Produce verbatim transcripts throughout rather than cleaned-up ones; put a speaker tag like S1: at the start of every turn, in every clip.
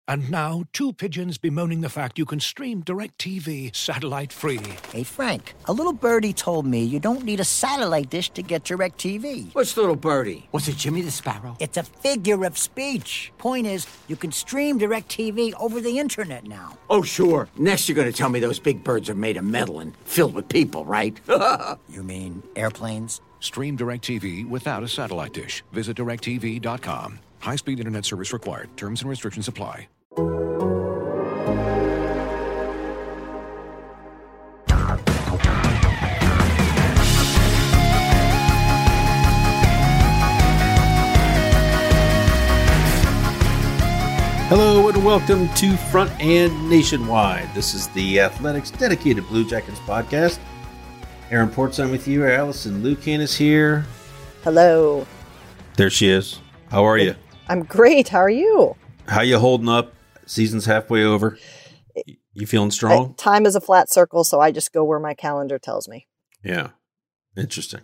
S1: And now, two pigeons bemoaning the fact you can stream DirecTV satellite-free.
S2: Hey, Frank, a little birdie told me you don't need a satellite dish to get DirecTV.
S3: What's little birdie? Was it Jimmy the Sparrow?
S2: It's a figure of speech. Point is, you can stream DirecTV over the internet now.
S3: Oh, sure. Next you're going to tell me those big birds are made of metal and filled with people, right?
S2: You mean airplanes?
S1: Stream DirecTV without a satellite dish. Visit direct T V dot com. High-speed internet service required. Terms and restrictions apply.
S4: Hello and welcome to Front and Nationwide. This is the Athletics dedicated Blue Jackets podcast. Aaron Portzon with you. Allison Lucan is here.
S5: Hello.
S4: There she is. How are you?
S5: I'm great. How are you?
S4: How you holding up? Season's halfway over. You feeling strong?
S5: Time is a flat circle, so I just go where my calendar tells me.
S4: Yeah. Interesting.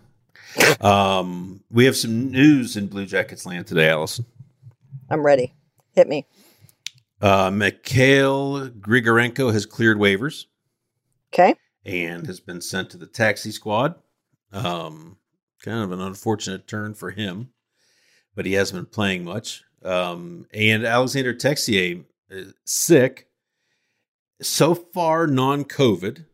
S4: um, we have some news in Blue Jackets land today, Allison.
S5: I'm ready. Hit me.
S4: Uh, Mikhail Grigorenko has cleared waivers.
S5: Okay.
S4: And has been sent to the taxi squad. Um, kind of an unfortunate turn for him, but he hasn't been playing much. Um, and Alexander Texier is sick. So far, non-COVID.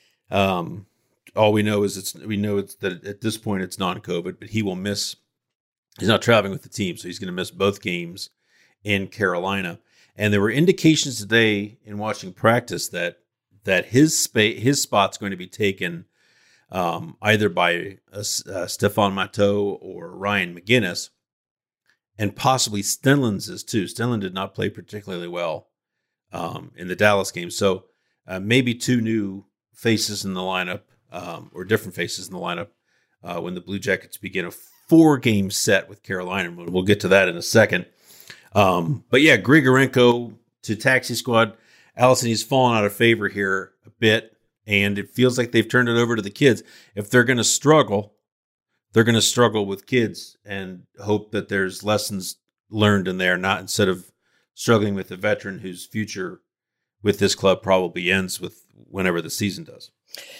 S4: Um, all we know is it's we know it's that at this point it's non-COVID, but he will miss. He's not traveling with the team, so he's going to miss both games in Carolina. And there were indications today in watching practice that that his spa- his spot's going to be taken um, either by uh, uh, Stefan Matteau or Ryan McGinnis, and possibly Stenlund's is too. Stenlund did not play particularly well um, in the Dallas game, so uh, maybe two new faces in the lineup um, or different faces in the lineup uh, when the Blue Jackets begin a four-game set with Carolina. We'll get to that in a second. Um, but yeah, Grigorenko to taxi squad. Allison, he's fallen out of favor here a bit, and it feels like they've turned it over to the kids. If they're going to struggle, they're going to struggle with kids and hope that there's lessons learned in there, not instead of struggling with a veteran whose future with this club probably ends with whenever the season does.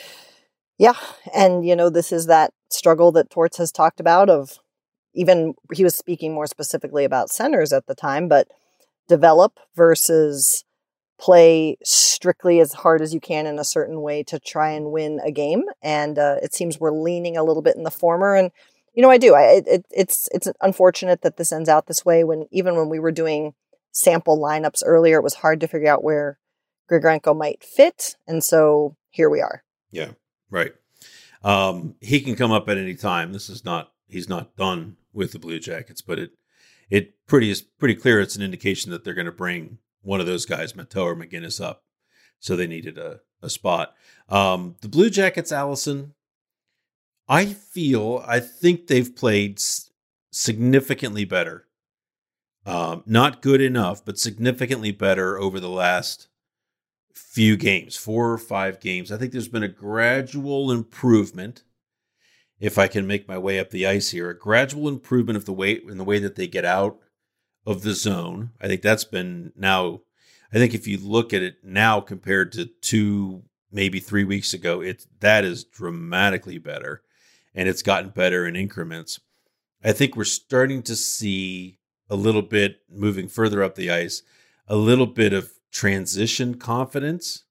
S5: Yeah. And, you know, this is that struggle that Torts has talked about of even he was speaking more specifically about centers at the time, but develop versus play strictly as hard as you can in a certain way to try and win a game. And uh, it seems we're leaning a little bit in the former. And, you know, I do. I, it, it's it's unfortunate that this ends out this way when even when we were doing sample lineups earlier, it was hard to figure out where Grigorenko might fit. And so here we are.
S4: Yeah, right. Um, he can come up at any time. This is not, he's not done with the Blue Jackets, but it it pretty is pretty clear it's an indication that they're going to bring one of those guys, Matteau or McGinnis, up. So they needed a, a spot. Um, the Blue Jackets, Allison, I feel, I think they've played s- significantly better. Um, not good enough, but significantly better over the last few games, four or five games. I think there's been a gradual improvement. If I can make my way up the ice here, a gradual improvement of the way in the way that they get out of the zone. I think that's been now, I think if you look at it now compared to two, maybe three weeks ago, it's, that is dramatically better, and it's gotten better in increments. I think we're starting to see a little bit moving further up the ice, a little bit of transition confidence.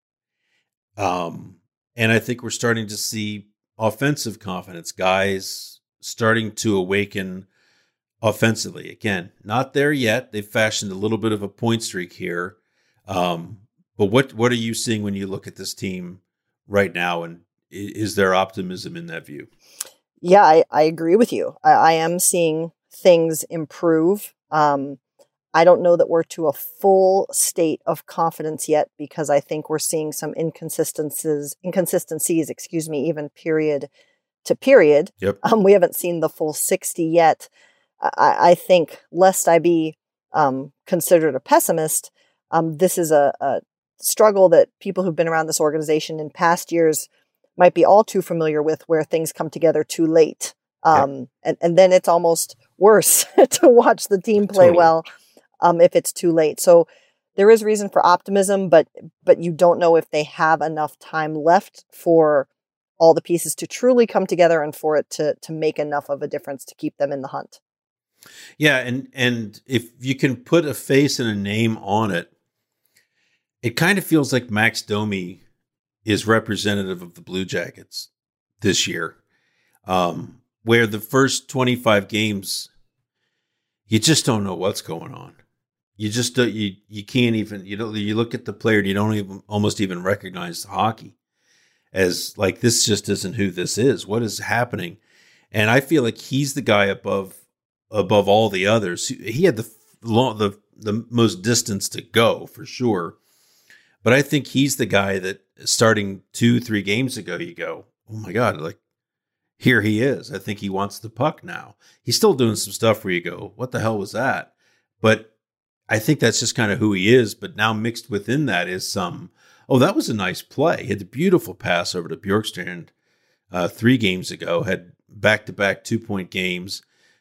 S4: Um, and I think we're starting to see offensive confidence, guys starting to awaken offensively. Again, not there yet. They've fashioned a little bit of a point streak here. Um, but what, what are you seeing when you look at this team right now? And is there optimism in that view?
S5: Yeah, I, I agree with you. I, I am seeing things improve. Um, I don't know that we're to a full state of confidence yet because I think we're seeing some inconsistencies, inconsistencies, excuse me, even period to period.
S4: Yep.
S5: Um, we haven't seen the full sixty yet. I, I think, lest I be um, considered a pessimist, um, this is a, a struggle that people who've been around this organization in past years might be all too familiar with, where things come together too late. Um, yep. and, and then it's almost worse to watch the team play totally. well um, if it's too late. So there is reason for optimism, but but you don't know if they have enough time left for all the pieces to truly come together and for it to to make enough of a difference to keep them in the hunt.
S4: Yeah, and and if you can put a face and a name on it, it kind of feels like Max Domi is representative of the Blue Jackets this year, um, where the first twenty-five games, you just don't know what's going on. You just don't, you you can't even you don't you look at the player and you don't even almost even recognize the hockey as like this just isn't who this is. What is happening? And I feel like he's the guy above above all the others. He had the long, the the most distance to go for sure, but I think he's the guy that starting two three games ago you go, oh my God, like here he is. I think he wants the puck now. He's still doing some stuff where you go, what the hell was that? But I think that's just kind of who he is. But now mixed within that is some, oh, that was a nice play. He had the beautiful pass over to Bjorkstrand uh, three games ago, had back-to-back two-point games,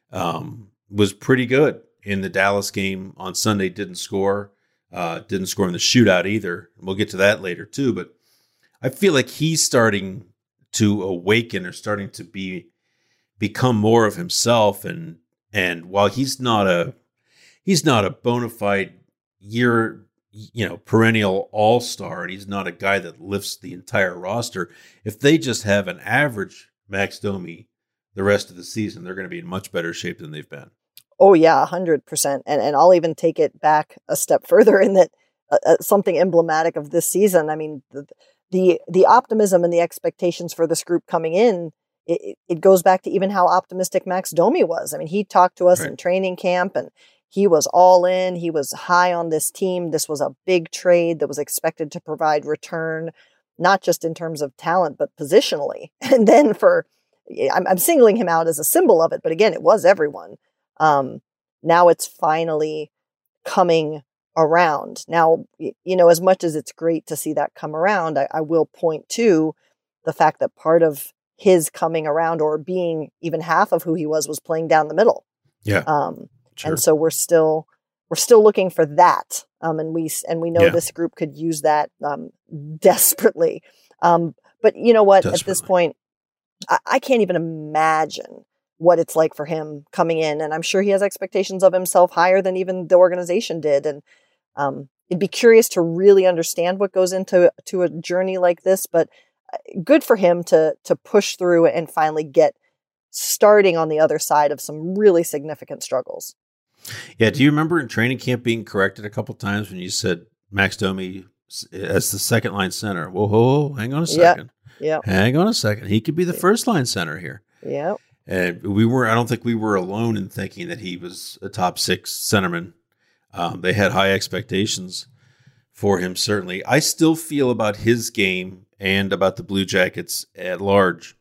S4: um, was pretty good in the Dallas game on Sunday, didn't score, uh, didn't score in the shootout either. We'll get to that later too. But I feel like he's starting to awaken or starting to be become more of himself. And and while he's not a he's not a bona fide year, you know, perennial all-star, and he's not a guy that lifts the entire roster, if they just have an average Max Domi the rest of the season, they're going to be in much better shape than they've been.
S5: Oh yeah, one hundred percent. And and I'll even take it back a step further in that uh, uh, something emblematic of this season. I mean, the, the the optimism and the expectations for this group coming in, it, it goes back to even how optimistic Max Domi was. I mean, he talked to us
S4: Right.
S5: in training camp and he was all in. He was high on this team. This was a big trade that was expected to provide return, not just in terms of talent, but positionally. And then for, I'm, I'm singling him out as a symbol of it, but again, it was everyone. Um, now it's finally coming around. Now, you know, as much as it's great to see that come around, I, I will point to the fact that part of his coming around or being even half of who he was was playing down the middle.
S4: Yeah.
S5: Um,
S4: Sure.
S5: And so we're still we're still looking for that, um, and we and we know
S4: Yeah.
S5: this group could use that um, desperately. Um, but you know what? At this
S4: Desperately.
S5: point, I, I can't even imagine what it's like for him coming in, and I'm sure he has expectations of himself higher than even the organization did. And um, it'd be curious to really understand what goes into to a journey like this. But good for him to to push through and finally get starting on the other side of some really significant struggles.
S4: Yeah. Do you remember in training camp being corrected a couple times when you said Max Domi as the second line center? Whoa, whoa, whoa, hang on a second.
S5: Yeah.
S4: Hang on a second. He could be the first line center here.
S5: Yeah.
S4: And we were, I don't think we were alone in thinking that he was a top six centerman. Um, they had high expectations for him, certainly. I still feel about his game and about the Blue Jackets at large.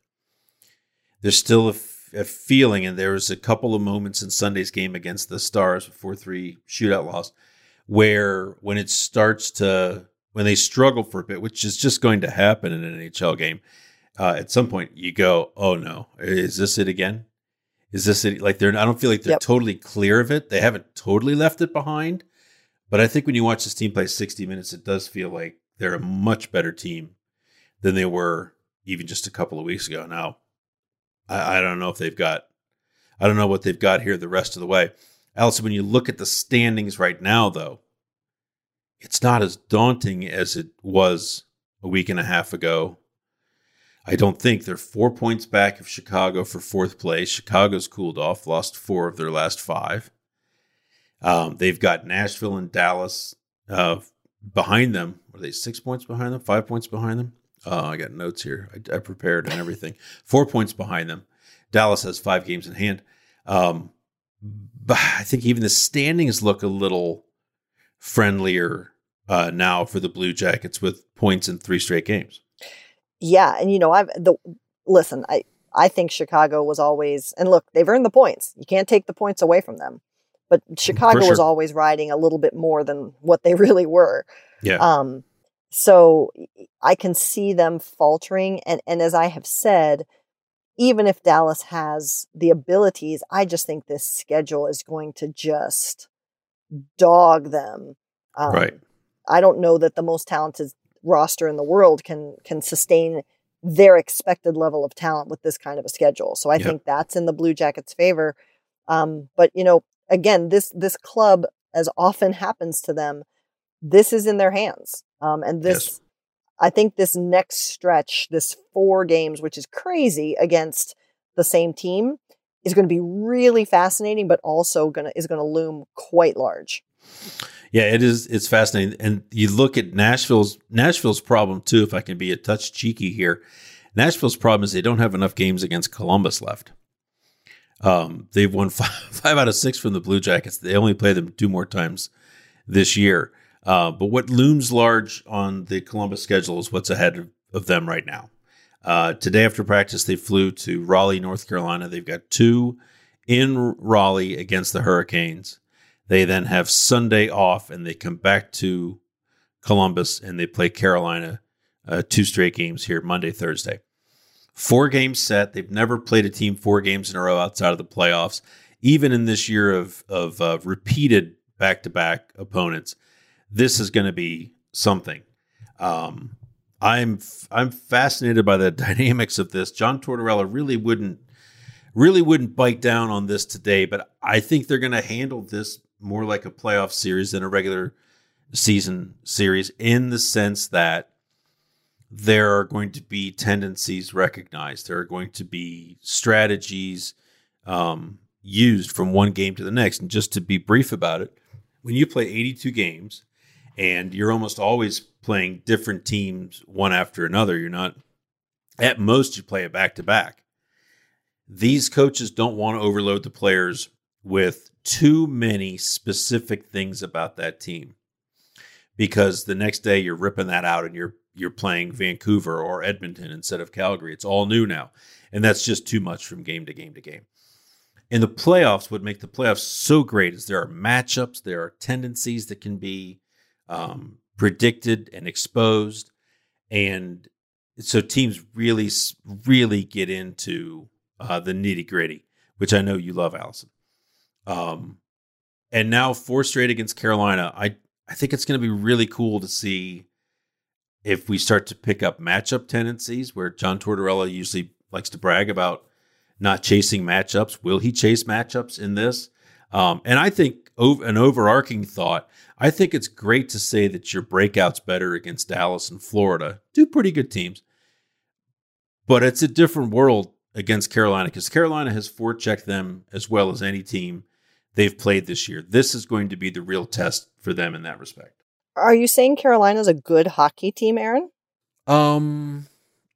S4: There's still a, f- a feeling, and there was a couple of moments in Sunday's game against the Stars, a four three shootout loss, where when it starts to, when they struggle for a bit, which is just going to happen in an N H L game, uh, at some point you go, oh no, is this it again? Is this it? Like they're, I don't feel like they're
S5: Yep.
S4: totally clear of it. They haven't totally left it behind, but I think when you watch this team play sixty minutes, it does feel like they're a much better team than they were even just a couple of weeks ago. Now, I, I don't know if they've got, I don't know what they've got here the rest of the way. Allison, when you look at the standings right now, though, it's not as daunting as it was a week and a half ago. I don't think they're four points back of Chicago for fourth place. Chicago's cooled off, lost four of their last five. Um, they've got Nashville and Dallas uh, behind them. Are they six points behind them? Five points behind them? Oh, I got notes here. I, I prepared and everything. Four points behind them. Dallas has five games in hand. Um, but I think even the standings look a little friendlier uh, now for the Blue Jackets with points in three straight games.
S5: Yeah. And, you know, I've the listen, I, I think Chicago was always, and look, they've earned the points. You can't take the points away from them. But Chicago
S4: sure.
S5: was always riding a little bit more than what they really were.
S4: Yeah.
S5: Um, so I can see them faltering. And, and as I have said, even if Dallas has the abilities, I just think this schedule is going to just dog them. Um,
S4: Right.
S5: I don't know that the most talented roster in the world can can sustain their expected level of talent with this kind of a schedule. So I
S4: Yep.
S5: think that's in the Blue Jackets' favor. Um, but you know, again, this this club, as often happens to them, this is in their hands. Um, and this,
S4: Yes.
S5: I think, this next stretch, this four games, which is crazy against the same team, is going to be really fascinating, but also gonna is going to loom quite large.
S4: Yeah, it is. It's fascinating. And you look at Nashville's Nashville's problem too, if I can be a touch cheeky here. Nashville's problem is they don't have enough games against Columbus left. Um, they've won five, five out of six from the Blue Jackets. They only play them two more times this year. Uh, but what looms large on the Columbus schedule is what's ahead of, of them right now. Uh, today after practice, they flew to Raleigh, North Carolina. They've got two in Raleigh against the Hurricanes. They then have Sunday off, and they come back to Columbus, and they play Carolina uh, two straight games here, Monday, Thursday. Four games set. They've never played a team four games in a row outside of the playoffs. Even in this year of, of uh, repeated back-to-back opponents, this is going to be something. Um, I'm I'm fascinated by the dynamics of this. John Tortorella really wouldn't really wouldn't bite down on this today, but I think they're going to handle this more like a playoff series than a regular season series, in the sense that there are going to be tendencies recognized. There are going to be strategies um, used from one game to the next. And just to be brief about it, when you play eighty-two games and you're almost always playing different teams one after another, you're not, at most you play a back-to-back. These coaches don't want to overload the players with too many specific things about that team, because the next day you're ripping that out and you're you're playing Vancouver or Edmonton instead of Calgary. It's all new now, and that's just too much from game to game to game. In the playoffs, what make the playoffs so great is there are matchups, there are tendencies that can be um, predicted and exposed, and so teams really, really get into uh, the nitty gritty, which I know you love, Allison. Um, and now four straight against Carolina. I I think it's going to be really cool to see if we start to pick up matchup tendencies, where John Tortorella usually likes to brag about not chasing matchups. Will he chase matchups in this? Um, and I think over, an overarching thought, I think it's great to say that your breakout's better against Dallas and Florida. Two pretty good teams. But it's a different world against Carolina, because Carolina has forechecked them as well as any team they've played this year. This is going to be the real test for them in that respect.
S5: Are you saying Carolina's a good hockey team, Aaron?
S4: Um,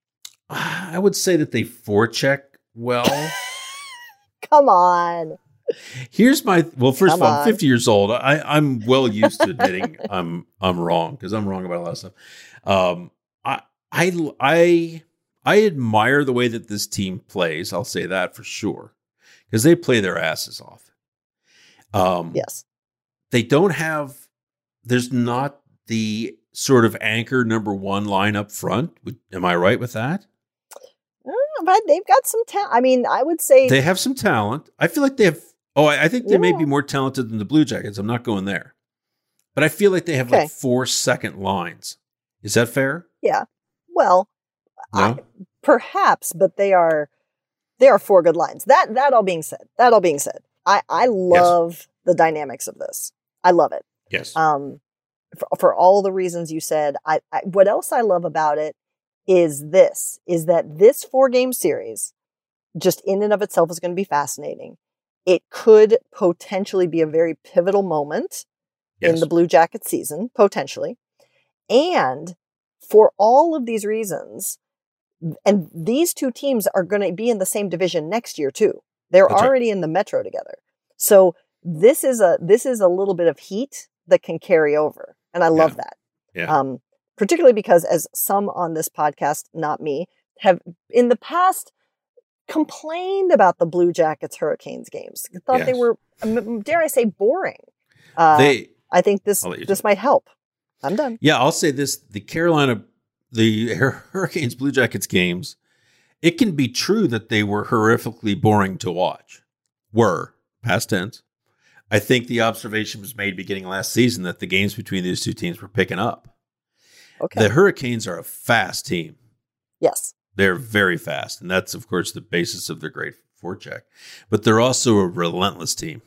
S4: I would say that they forecheck well.
S5: Come on.
S4: Here's my well. First
S5: Come
S4: of all, I'm
S5: on.
S4: fifty years old. I, I'm well used to admitting I'm I'm wrong, because I'm wrong about a lot of stuff. Um, I I I I admire the way that this team plays. I'll say that for sure, because they play their asses off. Um,
S5: Yes.
S4: They don't have. There's not the sort of anchor number one line up front. Would- Am I right with that?
S5: Uh, But they've got some talent. I mean, I would say
S4: They have some talent. I feel like they have. Oh, I, I think they may
S5: Yeah.
S4: be more talented than the Blue Jackets. I'm not going there, but I feel like they have
S5: Okay.
S4: like four second lines. Is that fair?
S5: yeah. Well,
S4: No.
S5: I, perhaps, but they are they are four good lines. That that all being said, that all being said, I I love the dynamics of this. I love it.
S4: Yes.
S5: Um, for, for all the reasons you said. I, I what else I love about it is this: is that this four game series, just in and of itself, is going to be fascinating. It could potentially be a very pivotal moment in
S4: Yes.
S5: the Blue Jacket season, potentially. And for all of these reasons, and these two teams are going to be in the same division next year too. They're
S4: That's right.
S5: already in the Metro together. So this is a this is a little bit of heat that can carry over. And I love
S4: Yeah.
S5: that.
S4: Yeah.
S5: Um, particularly because, as some on this podcast, not me, have in the past complained about the Blue Jackets Hurricanes games. Thought they
S4: Yes.
S5: were, um, dare I say, boring. Uh,
S4: they.
S5: I think this
S4: I'll let you
S5: this
S4: do
S5: might help. I'm done.
S4: Yeah, I'll say this: the Carolina, the Hur- Hurricanes Blue Jackets games. It can be true that they were horrifically boring to watch. Were past tense. I think the observation was made beginning last season that the games between these two teams were picking up.
S5: Okay.
S4: The Hurricanes are a fast team.
S5: Yes.
S4: They're very fast, and that's, of course, the basis of their great forecheck. But they're also a relentless team.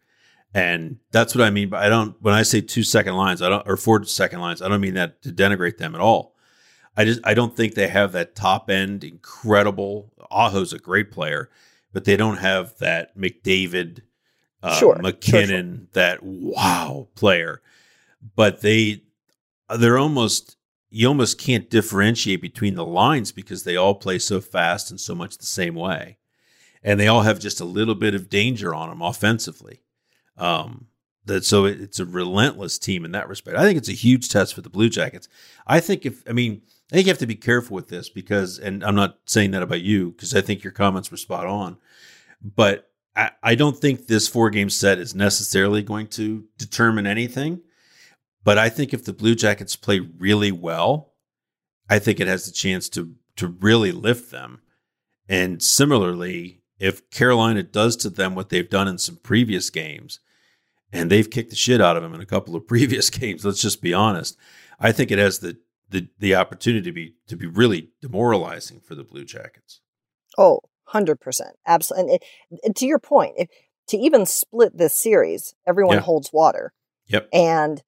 S4: And that's what I mean by I don't when I say two second lines, I don't or four second lines, I don't mean that to denigrate them at all. I just I don't think they have that top end incredible. Aho's a great player, but they don't have that McDavid, uh,
S5: sure,
S4: McKinnon,
S5: sure, sure.
S4: that wow player. But they they're almost you almost can't differentiate between the lines because they all play so fast and so much the same way, and they all have just a little bit of danger on them offensively. Um, that so it, it's a relentless team in that respect. I think it's a huge test for the Blue Jackets. I think if, I mean, I think you have to be careful with this because, and I'm not saying that about you because I think your comments were spot on, but I, I don't think this four game set is necessarily going to determine anything. But I think if the Blue Jackets play really well, I think it has the chance to, to really lift them. And similarly, if Carolina does to them what they've done in some previous games, and they've kicked the shit out of them in a couple of previous games, let's just be honest, I think it has the the the opportunity to be to be really demoralizing for the Blue Jackets.
S5: Oh, one hundred percent. Absolutely. And, it, and to your point, if, to even split this series, everyone
S4: Yeah.
S5: holds water.
S4: Yep.
S5: And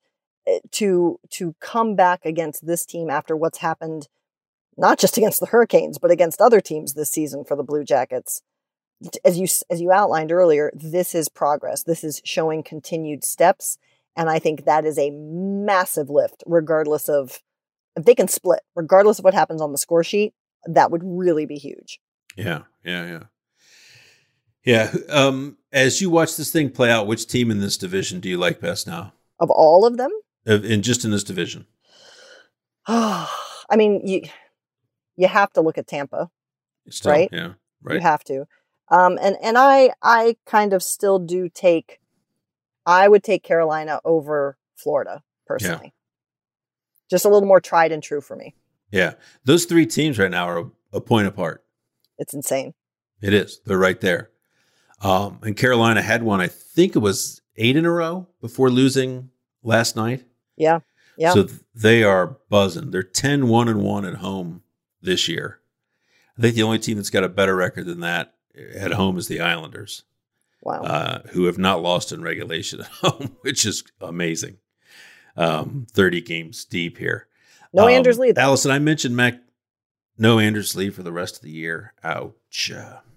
S5: to to come back against this team after what's happened, not just against the Hurricanes, but against other teams this season for the Blue Jackets, as you as you outlined earlier, this is progress. This is showing continued steps. And I think that is a massive lift, regardless of if they can split, regardless of what happens on the score sheet, that would really be huge.
S4: Yeah, yeah, yeah. Yeah. Um, as you watch this thing play out, which team in this division do you like best now?
S5: Of all of them?
S4: Uh, in just in this division?
S5: I mean, you you have to look at Tampa,
S4: Still,
S5: right?
S4: Yeah, right.
S5: You have to. Um, and, and I, I kind of still do take, I would take Carolina over Florida personally. Yeah. Just a little more tried and true for me.
S4: Yeah. Those three teams right now are a, a point apart.
S5: It's insane.
S4: It is. They're right there. Um, and Carolina had one, I think it was eight in a row before losing last night.
S5: Yeah. Yeah.
S4: So th- they are buzzing. They're ten one and one at home this year. I think the only team that's got a better record than that at home is the Islanders.
S5: Wow.
S4: Uh, who have not lost in regulation at home, which is amazing. Um, thirty games deep here.
S5: No
S4: um,
S5: Anders Lee, though.
S4: Allison, I mentioned Mac. No Anders Lee for the rest of the year. Ouch.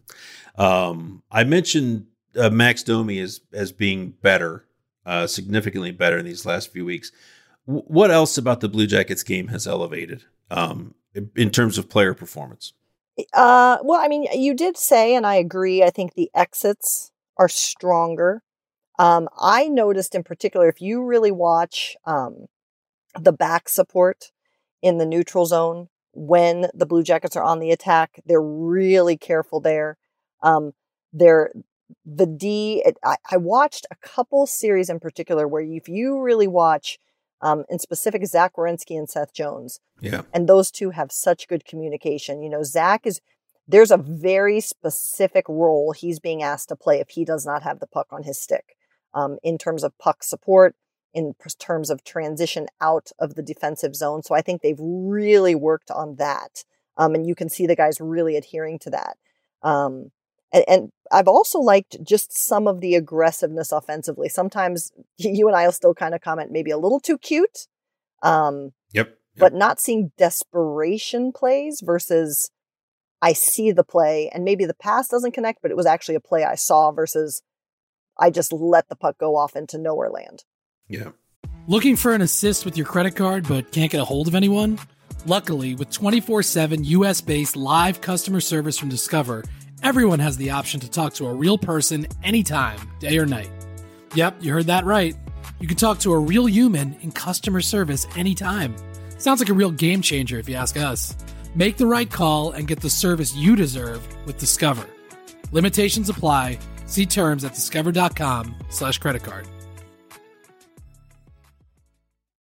S4: Um, I mentioned uh, Max Domi as, as being better, uh, significantly better in these last few weeks. W- what else about the Blue Jackets game has elevated um, in terms of player performance?
S5: Uh, well, I mean, you did say, and I agree, I think the exits are stronger. Um, I noticed in particular, if you really watch um, the back support in the neutral zone, when the Blue Jackets are on the attack, they're really careful there. Um, they're the D. It, I, I watched a couple series in particular where if you really watch, um, in specific, Zach Werenski and Seth Jones,
S4: yeah,
S5: and those two have such good communication. You know, Zach is there's a very specific role he's being asked to play if he does not have the puck on his stick, um, in terms of puck support, in terms of transition out of the defensive zone. So I think they've really worked on that. Um, and you can see the guys really adhering to that. Um, and, and I've also liked just some of the aggressiveness offensively. Sometimes you and I will still kind of comment maybe a little too cute. Um,
S4: yep, yep.
S5: But not seeing desperation plays versus I see the play and maybe the pass doesn't connect, but it was actually a play I saw versus I just let the puck go off into nowhere land.
S4: Yeah.
S6: Looking for an assist with your credit card but can't get a hold of anyone? Luckily, with twenty-four seven U S-based live customer service from Discover, everyone has the option to talk to a real person anytime, day or night. Yep, you heard that right. You can talk to a real human in customer service anytime. Sounds like a real game changer if you ask us. Make the right call and get the service you deserve with Discover. Limitations apply. See terms at discover.com slash credit card.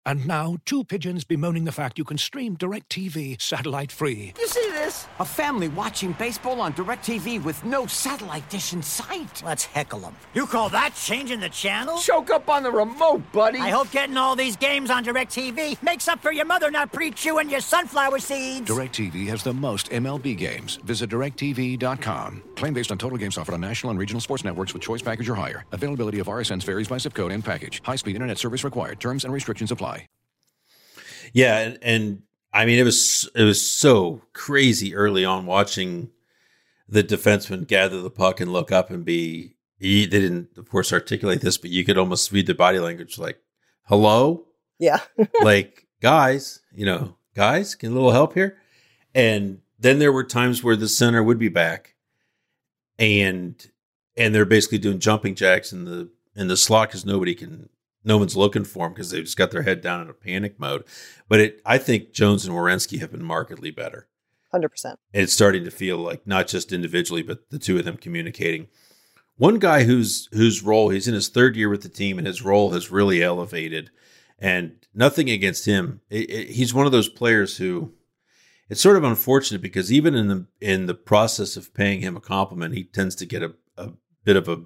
S1: And now, two pigeons bemoaning the fact you can stream DirecTV satellite-free.
S3: You see this? A family watching baseball on DirecTV with no satellite dish in sight.
S2: Let's heckle them. You call that changing the channel?
S3: Choke up on the remote, buddy.
S2: I hope getting all these games on DirecTV makes up for your mother not pre-chewing your sunflower seeds.
S1: DirecTV has the most M L B games. Visit direct T V dot com. Claim based on total games offered on national and regional sports networks with choice package or higher. Availability of R S Ns varies by zip code and package. High-speed internet service required. Terms and restrictions apply.
S4: Yeah, and, and I mean, it was it was so crazy early on watching the defenseman gather the puck and look up and be. He, they didn't, of course, articulate this, but you could almost read the body language, like, "Hello,
S5: Yeah.
S4: like guys, you know, guys, can a little help here?" And then there were times where the center would be back, and and they're basically doing jumping jacks in the in the slot because nobody can. No one's looking for them because they just got their head down in a panic mode. But it, I think Jones and Werenski have been markedly better.
S5: one hundred percent.
S4: And it's starting to feel like not just individually, but the two of them communicating. One guy whose whose role, he's in his third year with the team, and his role has really elevated. And nothing against him. It, it, he's one of those players who, it's sort of unfortunate because even in the in the process of paying him a compliment, he tends to get a, a bit of a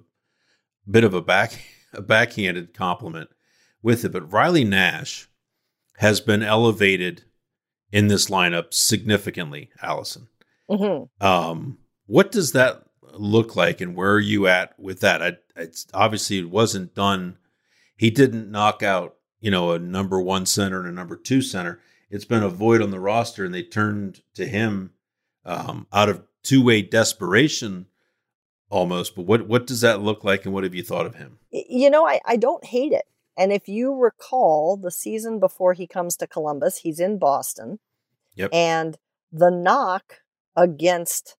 S4: bit of a back. a backhanded compliment with it. But Riley Nash has been elevated in this lineup significantly, Allison.
S5: Mm-hmm.
S4: Um, what does that look like, and where are you at with that? I, it's obviously it wasn't done. He didn't knock out, you know, a number one center and a number two center. It's been a void on the roster, and they turned to him um, out of two-way desperation almost. But what, what does that look like, and what have you thought of him?
S5: You know, I, I don't hate it. And if you recall, the season before he comes to Columbus, he's in Boston.
S4: Yep.
S5: And the knock against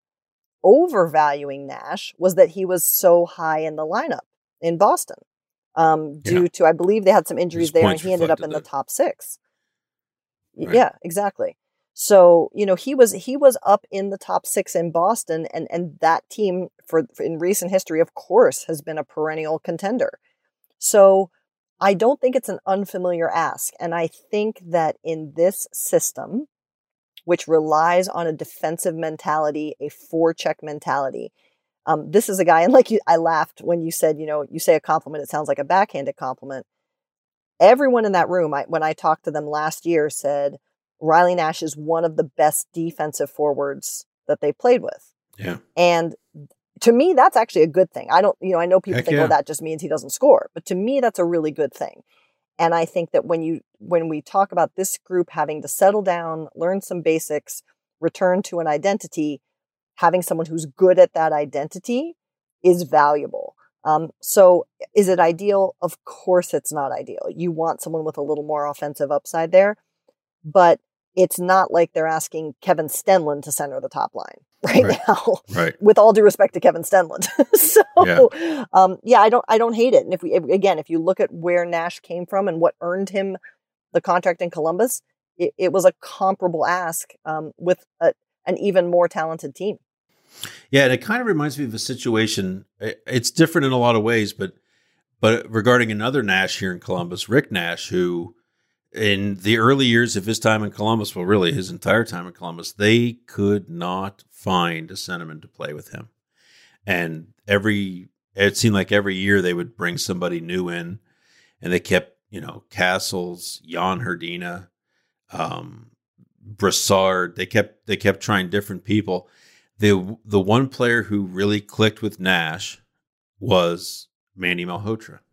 S5: overvaluing Nash was that he was so high in the lineup in Boston. Um, due
S4: Yeah.
S5: to, I believe they had some injuries
S4: His
S5: there, and
S4: points
S5: he ended up in
S4: reflected
S5: the
S4: that.
S5: top six.
S4: Right.
S5: Yeah, exactly. So, you know, he was he was up in the top six in Boston, and and that team for, for in recent history, of course, has been a perennial contender. So I don't think it's an unfamiliar ask. And I think that in this system, which relies on a defensive mentality, a forecheck mentality, um, this is a guy, and like you, I laughed when you said, you know, you say a compliment, it sounds like a backhanded compliment. Everyone in that room, I, when I talked to them last year, said Riley Nash is one of the best defensive forwards that they played with.
S4: Yeah.
S5: And to me, that's actually a good thing. I don't, you know, I know people
S4: Heck
S5: think,
S4: yeah.
S5: oh, that just means he doesn't score. But to me, that's a really good thing. And I think that when you, when we talk about this group having to settle down, learn some basics, return to an identity, having someone who's good at that identity is valuable. Um, so is it ideal? Of course it's not ideal. You want someone with a little more offensive upside there, but it's not like they're asking Kevin Stenlund to center the top line right,
S4: Right.
S5: now,
S4: Right.
S5: with all due respect to Kevin Stenlund. so,
S4: Yeah.
S5: um, yeah, I don't, I don't hate it. And if we, if, again, if you look at where Nash came from and what earned him the contract in Columbus, it, it was a comparable ask, um, with a, an even more talented team.
S4: Yeah, and it kind of reminds me of a situation. it- It's different in a lot of ways, but but regarding another Nash here in Columbus, Rick Nash, who in the early years of his time in Columbus, well, really his entire time in Columbus, they could not find a centerman to play with him. And every it seemed like every year they would bring somebody new in, and they kept, you know, Castles, Jan Herdina, um, Brassard. They kept they kept trying different people. The the one player who really clicked with Nash was Manny Malhotra,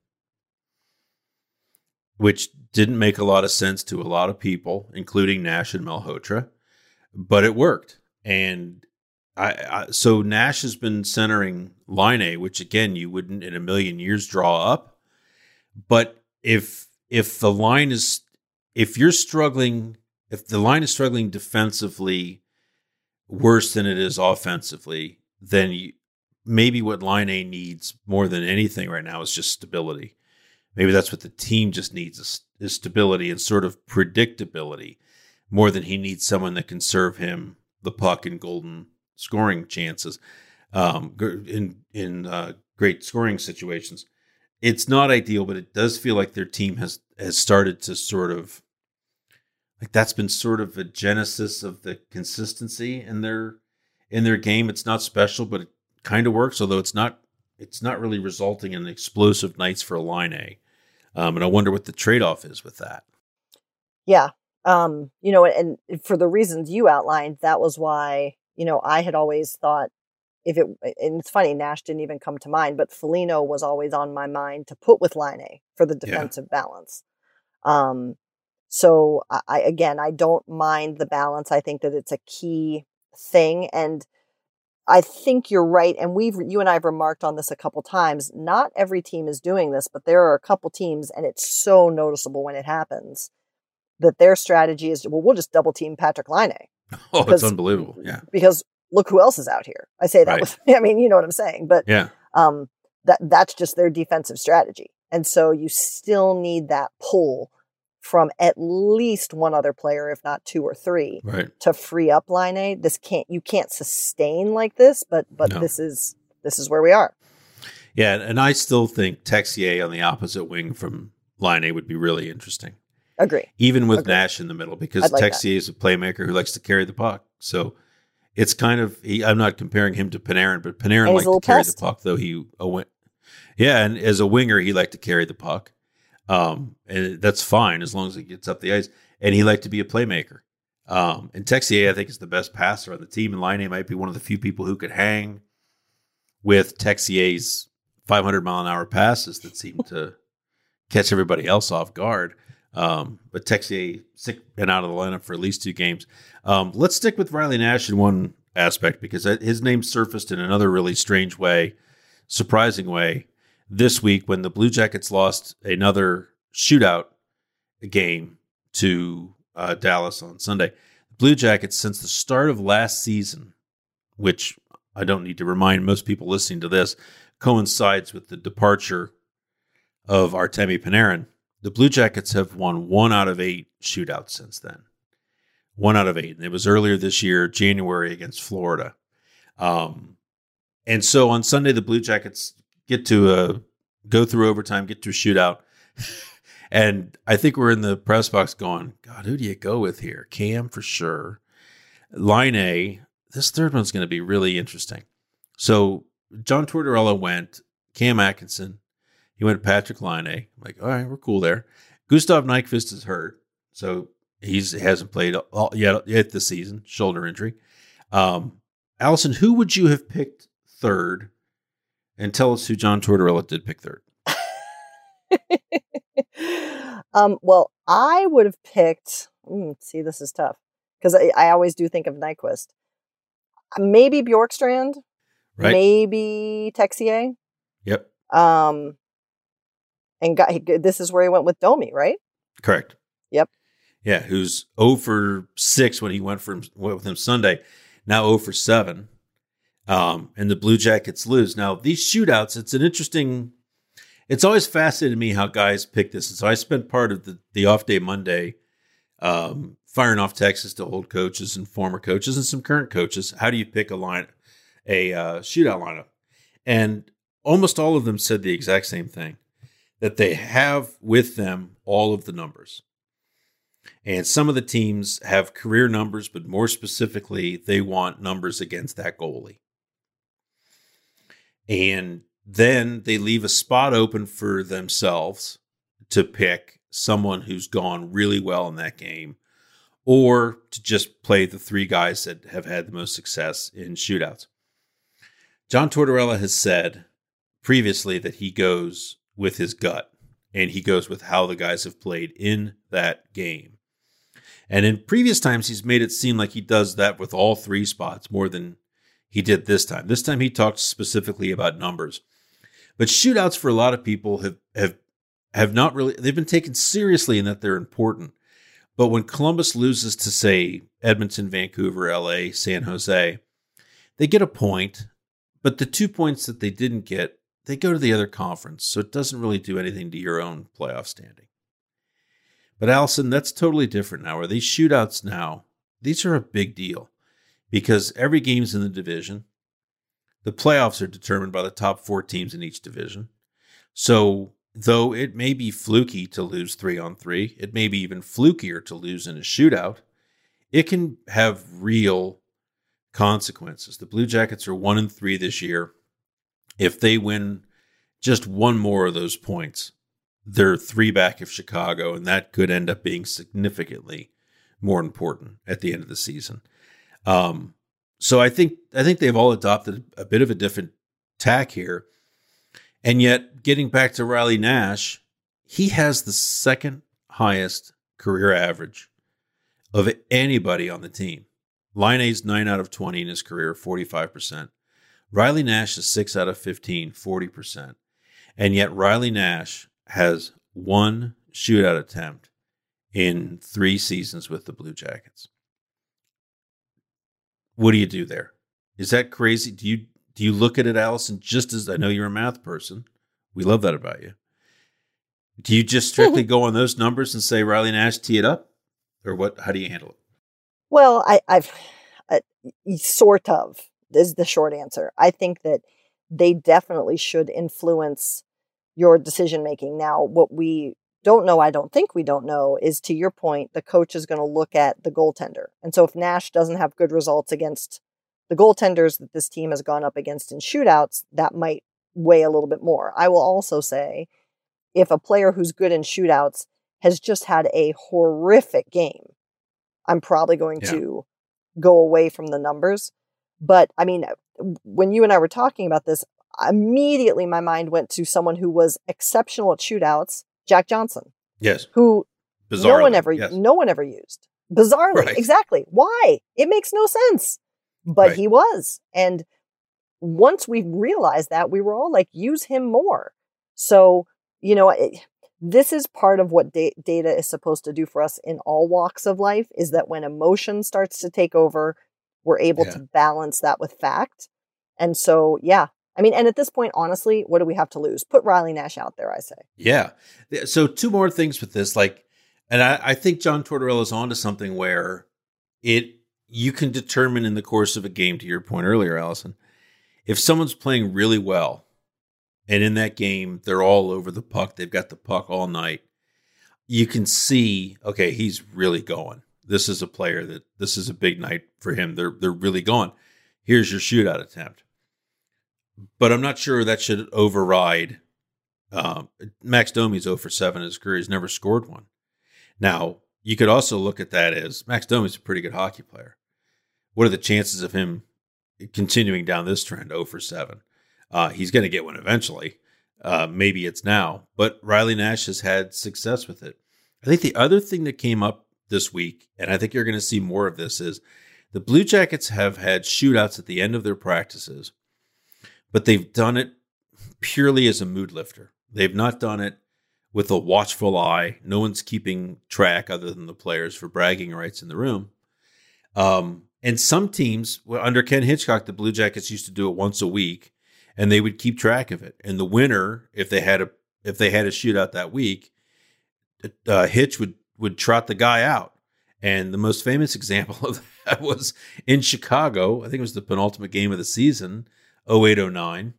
S4: which didn't make a lot of sense to a lot of people, including Nash and Malhotra, but it worked. And I, I so Nash has been centering Line A, which again you wouldn't in a million years draw up. But if if the line is if you're struggling, if the line is struggling defensively worse than it is offensively, then you, maybe what Line A needs more than anything right now is just stability. Maybe that's what the team just needs is, is stability and sort of predictability more than he needs someone that can serve him the puck in golden scoring chances, um, in in uh, great scoring situations. it's not ideal, but it does feel like their team has has started to sort of like that's been sort of a genesis of the consistency in their in their game. It's not special, but it kind of works, although it's not it's not really resulting in explosive nights for Laine. Um, and I wonder what the trade-off is with that.
S5: Yeah. Um, you know, and for the reasons you outlined, that was why, you know, I had always thought if it, and it's funny, Nash didn't even come to mind, but Foligno was always on my mind to put with Laine for the defensive yeah. balance. Um, so I, again, I don't mind the balance. I think that it's a key thing. And I think you're right. And we've, you and I have remarked on this a couple times. Not every team is doing this, but there are a couple teams, and it's so noticeable when it happens, that their strategy is, well, we'll just double team Patrik Laine.
S4: Oh, because, it's unbelievable. Yeah.
S5: Because look who else is out here. I say that right. with, I mean, you know what I'm saying, but
S4: yeah.
S5: um, that that's just their defensive strategy. And so you still need that pull from at least one other player, if not two or three,
S4: right.
S5: to free up Laine. This can't, you can't sustain like this, but, but
S4: no.
S5: this is, this is where we are.
S4: Yeah. And I still think Texier on the opposite wing from Laine would be really interesting.
S5: Agree.
S4: Even with
S5: Agree. Nash
S4: in the middle, because
S5: like
S4: Texier is a playmaker who likes to carry the puck. So it's kind of, he, I'm not comparing him to Panarin, but Panarin liked to carry pest. the puck, though he, a, yeah, and as a winger, he liked to carry the puck. Um, and that's fine as long as he gets up the ice. And he liked to be a playmaker. Um, and Texier, I think, is the best passer on the team. And Laine might be one of the few people who could hang with Texier's five hundred mile an hour passes that seem to catch everybody else off guard. Um, but Texier been out of the lineup for at least two games. Um, let's stick with Riley Nash in one aspect, because his name surfaced in another really strange way, surprising way, this week when the Blue Jackets lost another shootout game to uh, Dallas on Sunday. The Blue Jackets, since the start of last season, which I don't need to remind most people listening to this, coincides with the departure of Artemi Panarin, the Blue Jackets have won one out of eight shootouts since then. One out of eight. And it was earlier this year, January, against Florida. Um, and so on Sunday, the Blue Jackets get to uh, go through overtime, get to a shootout. And I think we're in the press box going, God, who do you go with here? Cam for sure. Laine, this third one's going to be really interesting. So John Tortorella went, Cam Atkinson, he went Patrik Laine. I'm like, all right, we're cool there. Gustav Nyquist is hurt, so he's hasn't played all, yet, yet this season, shoulder injury. Um, Allison, who would you have picked third? And tell us who John Tortorella did pick third.
S5: um, well, I would have picked, mm, see, this is tough, because I, I always do think of Nyquist. Maybe Bjorkstrand,
S4: right.
S5: Maybe Texier.
S4: Yep.
S5: Um, and got, this is where he went with Domi, right?
S4: Correct.
S5: Yep.
S4: Yeah, who's zero for six when he went for him, went with him Sunday, now zero for seven. Um, and the Blue Jackets lose. Now, these shootouts, it's an interesting, it's always fascinated me how guys pick this. And so I spent part of the, the off day Monday um, firing off Texas to old coaches and former coaches and some current coaches. How do you pick a line, a uh, shootout lineup? And almost all of them said the exact same thing, that they have with them all of the numbers. And some of the teams have career numbers, but more specifically, they want numbers against that goalie. And then they leave a spot open for themselves to pick someone who's gone really well in that game, or to just play the three guys that have had the most success in shootouts. John Tortorella has said previously that he goes with his gut, and he goes with how the guys have played in that game. And in previous times, he's made it seem like he does that with all three spots more than he did this time. This time he talked specifically about numbers. But shootouts for a lot of people have have have not really, they've been taken seriously in that they're important. But when Columbus loses to, say, Edmonton, Vancouver, L A, San Jose, they get a point, but the two points that they didn't get, they go to the other conference. So it doesn't really do anything to your own playoff standing. But Allison, that's totally different now. Where these shootouts now, these are a big deal because every game's in the division. The playoffs are determined by the top four teams in each division. So though it may be fluky to lose three on three, it may be even flukier to lose in a shootout, it can have real consequences. The Blue Jackets are one and three this year. If they win just one more of those points, they're three back of Chicago, and that could end up being significantly more important at the end of the season. Um, so I think I think they've all adopted a bit of a different tack here. And yet, getting back to Riley Nash, he has the second highest career average of anybody on the team. Laine's nine out of twenty in his career, forty-five percent. Riley Nash is six out of fifteen, forty percent. And yet Riley Nash has one shootout attempt in three seasons with the Blue Jackets. What do you do there? Is that crazy? Do you do you look at it, Allison, just as I know you're a math person? We love that about you. Do you just strictly go on those numbers and say Riley Nash tee it up? Or what? How do you handle it?
S5: Well, I, I've uh, sort of is the short answer. I think that they definitely should influence your decision making. Now, what we don't know, I don't think we don't know, is to your point, the coach is going to look at the goaltender. And so if Nash doesn't have good results against the goaltenders that this team has gone up against in shootouts, that might weigh a little bit more. I will also say, if a player who's good in shootouts has just had a horrific game, I'm probably going yeah. to go away from the numbers. But I mean, when you and I were talking about this, immediately my mind went to someone who was exceptional at shootouts, Jack Johnson.
S4: Yes.
S5: Who
S4: Bizarrely,
S5: no one ever
S4: yes.
S5: no one ever used. Bizarrely.
S4: Right.
S5: Exactly. Why? It makes no sense. But
S4: right.
S5: he was. And once we realized that, we were all like, use him more. So, you know, it, this is part of what da- data is supposed to do for us in all walks of life, is that when emotion starts to take over, we're able yeah. to balance that with fact. And so, yeah. I mean, and at this point, honestly, what do we have to lose? Put Riley Nash out there, I say.
S4: Yeah. So two more things with this. Like, and I, I think John Tortorella is onto something where it, you can determine in the course of a game, to your point earlier, Allison, if someone's playing really well, and in that game, they're all over the puck, they've got the puck all night, you can see, okay, he's really going. This is a player that, this is a big night for him. They're they're really going. Here's your shootout attempt. But I'm not sure that should override. Um, Max Domi's zero for seven in his career. He's never scored one. Now, you could also look at that as Max Domi's a pretty good hockey player. What are the chances of him continuing down this trend, zero for seven? Uh, he's going to get one eventually. Uh, maybe it's now. But Riley Nash has had success with it. I think the other thing that came up this week, and I think you're going to see more of this, is the Blue Jackets have had shootouts at the end of their practices, but they've done it purely as a mood lifter. They've not done it with a watchful eye. No one's keeping track other than the players for bragging rights in the room. Um, and some teams, well, under Ken Hitchcock, the Blue Jackets used to do it once a week, and they would keep track of it. And the winner, if they had a if they had a shootout that week, uh, Hitch would would trot the guy out. And the most famous example of that was in Chicago. I think it was the penultimate game of the season, oh eight oh nine.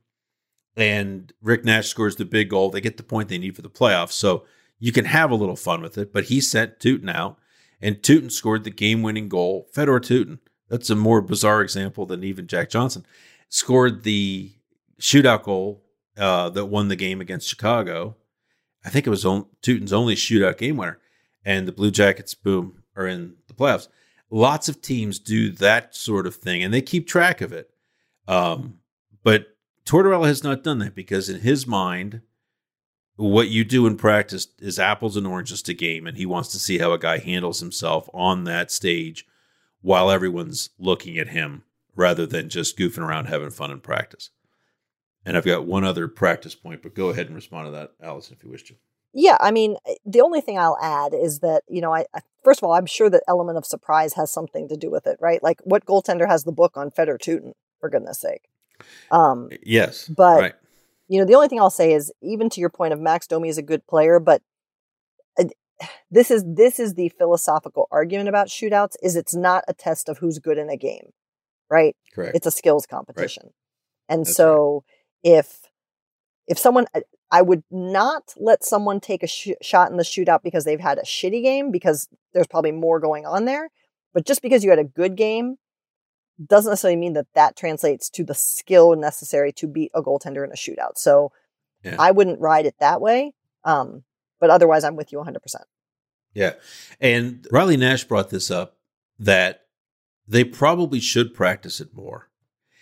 S4: And Rick Nash scores the big goal. They get the point they need for the playoffs. So you can have a little fun with it. But he sent Tootin out, and Tootin scored the game-winning goal. Fedor Tootin, that's a more bizarre example than even Jack Johnson, scored the shootout goal uh, that won the game against Chicago. I think it was on, Tootin's only shootout game winner. And the Blue Jackets, boom, are in the playoffs. Lots of teams do that sort of thing, and they keep track of it. Um, but Tortorella has not done that, because in his mind, what you do in practice is apples and oranges to game, and he wants to see how a guy handles himself on that stage while everyone's looking at him, rather than just goofing around having fun in practice. And I've got one other practice point, but go ahead and respond to that, Allison, if you wish to.
S5: Yeah, I mean, the only thing I'll add is that, you know, I, I first of all, I'm sure that element of surprise has something to do with it, right? Like, what goaltender has the book on Fedor Tootin, for goodness sake? Um,
S4: yes,
S5: but
S4: right.
S5: You know, the only thing I'll say is, even to your point of Max Domi is a good player, but uh, this is this is the philosophical argument about shootouts: is it's not a test of who's good in a game, right?
S4: Correct.
S5: It's a skills competition, right. And
S4: That's
S5: so
S4: right.
S5: if if someone, I would not let someone take a sh- shot in the shootout because they've had a shitty game, because there's probably more going on there. But just because you had a good game doesn't necessarily mean that that translates to the skill necessary to beat a goaltender in a shootout. So yeah. I wouldn't ride it that way. Um, but otherwise, I'm with you one hundred percent.
S4: Yeah. And Riley Nash brought this up, that they probably should practice it more.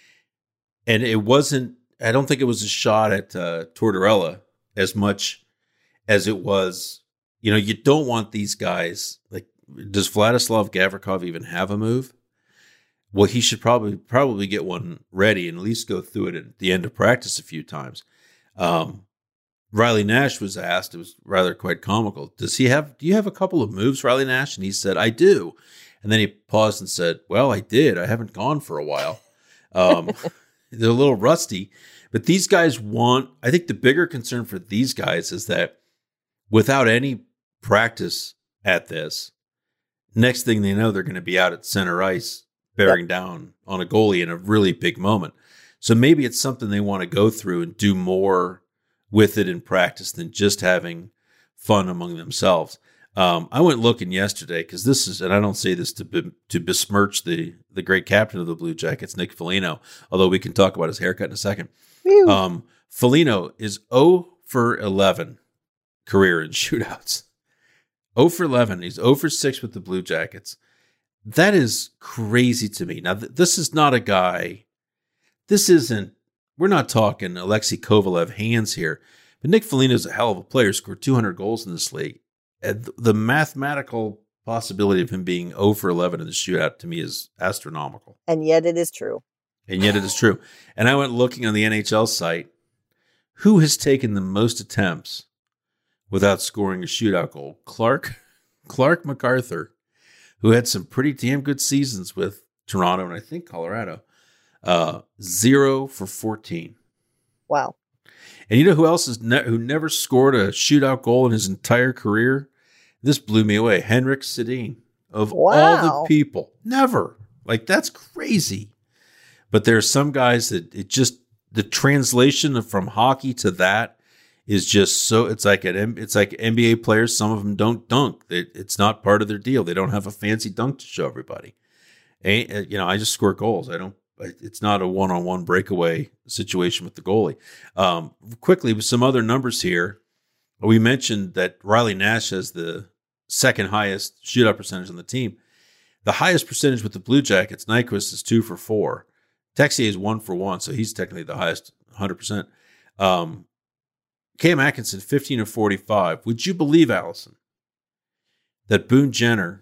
S4: And it wasn't, I don't think it was a shot at uh, Tortorella as much as it was, you know, you don't want these guys, like, does Vladislav Gavrikov even have a move? Well, he should probably probably get one ready and at least go through it at the end of practice a few times. Um, Riley Nash was asked, it was rather quite comical, does he have, do you have a couple of moves, Riley Nash? And he said, I do. And then he paused and said, well, I did. I haven't gone for a while. Um, they're a little rusty. But these guys want, I think the bigger concern for these guys is that without any practice at this, next thing they know, they're going to be out at center ice bearing yep. down on a goalie in a really big moment. So maybe it's something they want to go through and do more with it in practice than just having fun among themselves. Um, I went looking yesterday because this is, and I don't say this to be, to besmirch the the great captain of the Blue Jackets, Nick Foligno, although we can talk about his haircut in a second. Um, Foligno is zero for eleven career in shootouts. zero for eleven. He's zero for six with the Blue Jackets. That is crazy to me. Now, th- this is not a guy, this isn't, we're not talking Alexei Kovalev hands here, but Nick Foligno is a hell of a player, scored two hundred goals in this league. And the mathematical possibility of him being zero for eleven in the shootout to me is astronomical.
S5: And yet it is true.
S4: And yet it is true. And I went looking on the N H L site, who has taken the most attempts without scoring a shootout goal? Clark, Clark MacArthur, who had some pretty damn good seasons with Toronto and I think Colorado. Uh, zero for fourteen.
S5: Wow.
S4: And you know who else is ne- who never scored a shootout goal in his entire career? This blew me away. Henrik Sedin. Of
S5: wow.
S4: all the people. Never. Like, that's crazy. But there are some guys that it just, the translation from hockey to that is just so, it's like an, it's like N B A players. Some of them don't dunk. It, it's not part of their deal. They don't have a fancy dunk to show everybody. And, you know, I just score goals. I don't, it's not a one-on-one breakaway situation with the goalie. Um, quickly, with some other numbers here, we mentioned that Riley Nash has the second highest shootout percentage on the team. The highest percentage with the Blue Jackets, Nyquist, is two for four. Texier is one for one, so he's technically the highest, one hundred percent. Um, Cam Atkinson, fifteen of forty-five. Would you believe, Allison, that Boone Jenner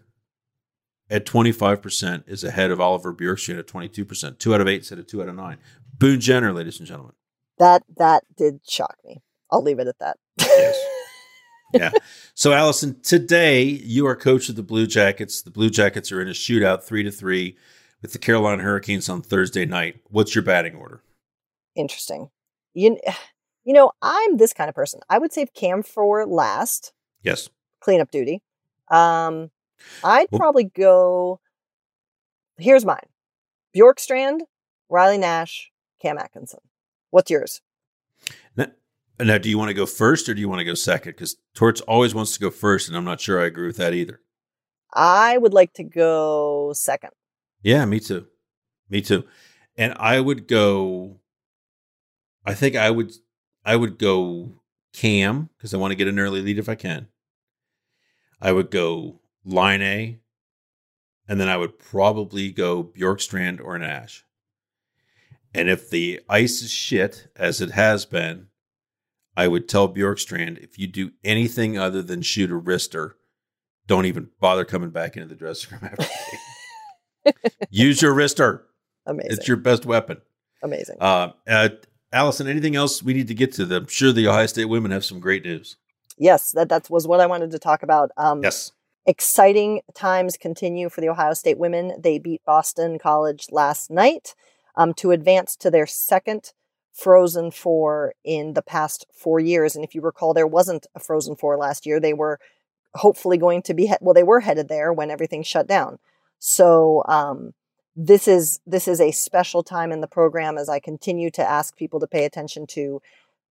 S4: at twenty-five percent is ahead of Oliver Bjorkstrand at twenty-two percent? Two out of eight instead of two out of nine. Boone Jenner, ladies and gentlemen.
S5: That that did shock me. I'll leave it at that.
S4: Yes. Yeah. So, Allison, today you are coach of the Blue Jackets. The Blue Jackets are in a shootout three to three with the Carolina Hurricanes on Thursday night. What's your batting order?
S5: Interesting. You, you know, I'm this kind of person. I would save Cam for last.
S4: Yes.
S5: Cleanup duty. Um, I'd
S4: well,
S5: probably go, here's mine. Bjorkstrand, Riley Nash, Cam Atkinson. What's yours?
S4: Now, now, do you want to go first or do you want to go second? Because Torts always wants to go first, and I'm not sure I agree with that either.
S5: I would like to go second.
S4: Yeah, me too. Me too. And I would go, I think I would, I would go Cam, because I want to get an early lead if I can. I would go Line A, and then I would probably go Bjorkstrand or Nash. And if the ice is shit, as it has been, I would tell Bjorkstrand, if you do anything other than shoot a wrister, don't even bother coming back into the dressing room after the game. Use your wrister.
S5: Amazing.
S4: It's your best weapon.
S5: Amazing.
S4: Uh, uh, Allison, anything else we need to get to? I'm sure the Ohio State women have some great news.
S5: Yes, that, that was what I wanted to talk about. Um,
S4: yes.
S5: Exciting times continue for the Ohio State women. They beat Boston College last night um, to advance to their second Frozen Four in the past four years. And if you recall, there wasn't a Frozen Four last year. They were hopefully going to be, he- well, they were headed there when everything shut down. So um, this is this is a special time in the program as I continue to ask people to pay attention to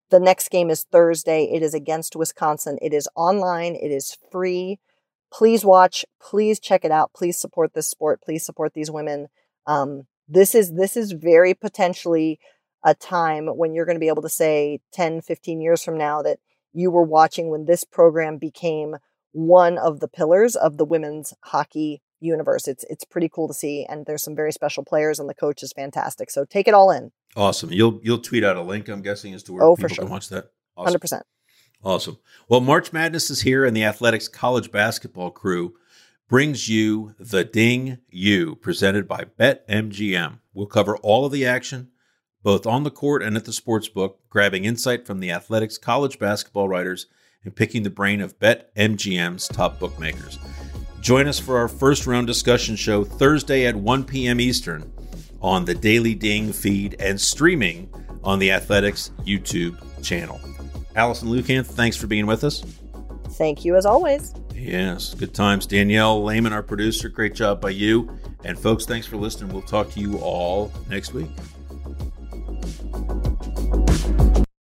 S5: The next game is Thursday. It is against Wisconsin. It is online. It is free. Please watch. Please check it out. Please support this sport. Please support these women. Um, this is this is very potentially a time when you're going to be able to say ten, fifteen years from now that you were watching when this program became one of the pillars of the women's hockey universe. It's it's pretty cool to see, and there's some very special players, and the coach is fantastic. So take it all in.
S4: Awesome. You'll you'll tweet out a link, I'm guessing, as to where
S5: oh,
S4: people
S5: for sure.
S4: can watch that. Awesome.
S5: one hundred percent.
S4: Awesome. Well, March Madness is here, and the Athletics College Basketball Crew brings you the Ding U, presented by BetMGM. We'll cover all of the action, both on the court and at the sportsbook, grabbing insight from the Athletics college basketball writers and picking the brain of BetMGM's top bookmakers. Join us for our first round discussion show Thursday at one p.m. Eastern on the Daily Ding feed and streaming on the Athletics YouTube channel. Allison Lukan, thanks for being with us.
S5: Thank you as always.
S4: Yes, good times. Danielle Lehman, our producer, great job by you. And folks, thanks for listening. We'll talk to you all next week.